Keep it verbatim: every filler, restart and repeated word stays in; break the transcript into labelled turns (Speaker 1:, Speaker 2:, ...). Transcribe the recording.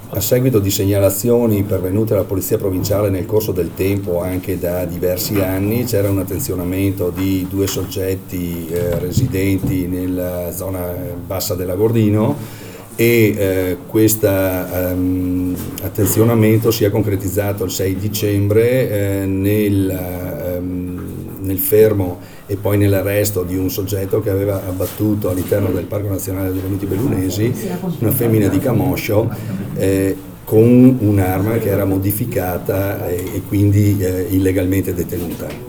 Speaker 1: A seguito di segnalazioni pervenute alla Polizia Provinciale nel corso del tempo, anche da diversi anni, c'era un attenzionamento di due soggetti eh, residenti nella zona bassa dell'Agordino e eh, questo ehm, attenzionamento si è concretizzato il sei dicembre eh, nel, ehm, nel fermo e poi nell'arresto di un soggetto che aveva abbattuto all'interno del Parco Nazionale Dolomiti Bellunesi una femmina di camoscio eh, con un'arma che era modificata e, e quindi eh, illegalmente detenuta.